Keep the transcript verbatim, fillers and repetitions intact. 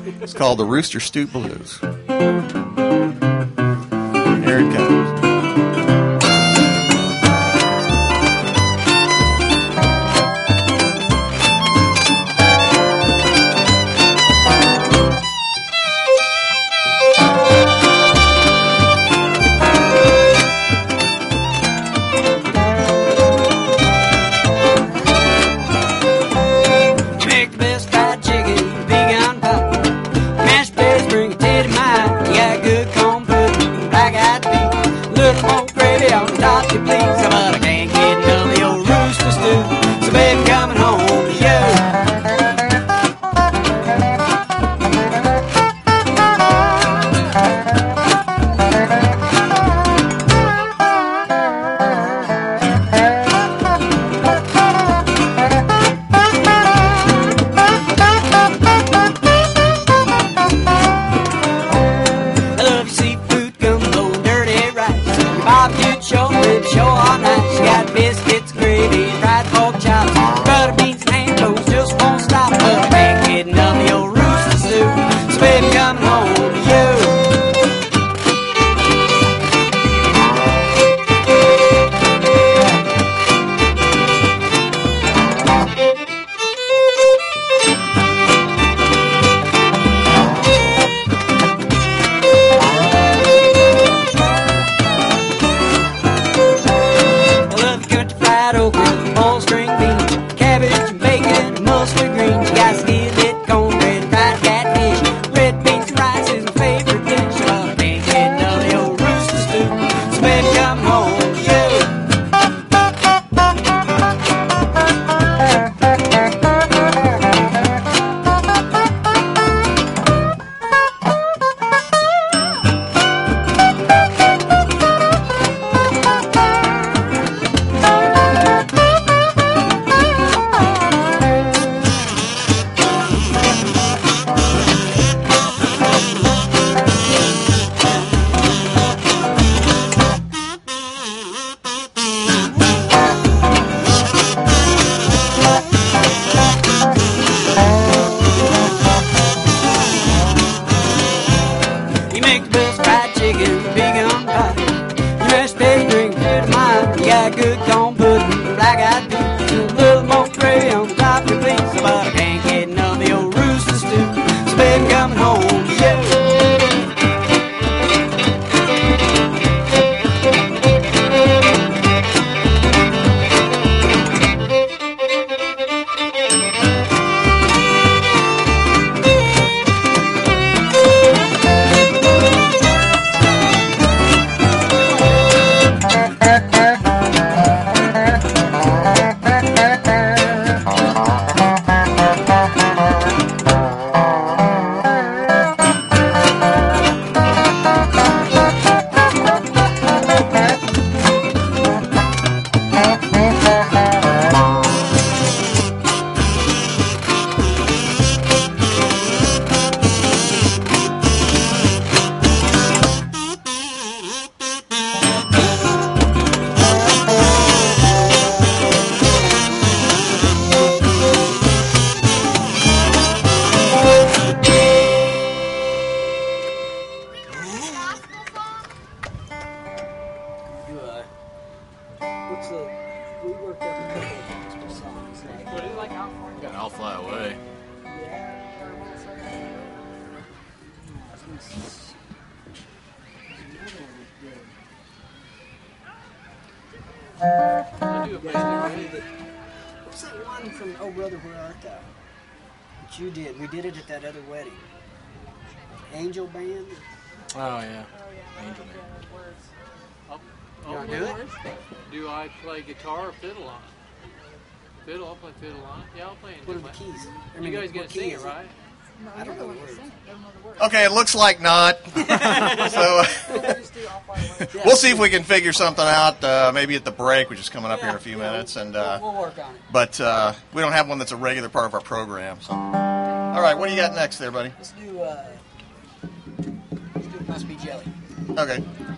It's called the Rooster Stoop Blues. Here it comes. What's that one from Oh Brother Where Art Thou? That you did. We did it at that other wedding. Angel Band? Oh, yeah. Oh, yeah. Angel Band. I'll, You I'll want to do it? Do I play guitar or fiddle on it? Fiddle, I'll play fiddle on it. Yeah, I'll play it. What are the keys? I You mean, guys what gotta key sing is it, right? No, I don't know the what words. to sing. I don't know the words. Okay, it looks like not. so We'll just do Off White Away. we'll see if we can figure something out. Uh, maybe at the break, which is coming up here in a Yeah, few yeah, minutes, and we'll, uh, we'll work on it. but uh, we don't have one that's a regular part of our program. So, all right, what do you got next, there, buddy? Let's do. Uh, let's do Must Be Jelly. Okay.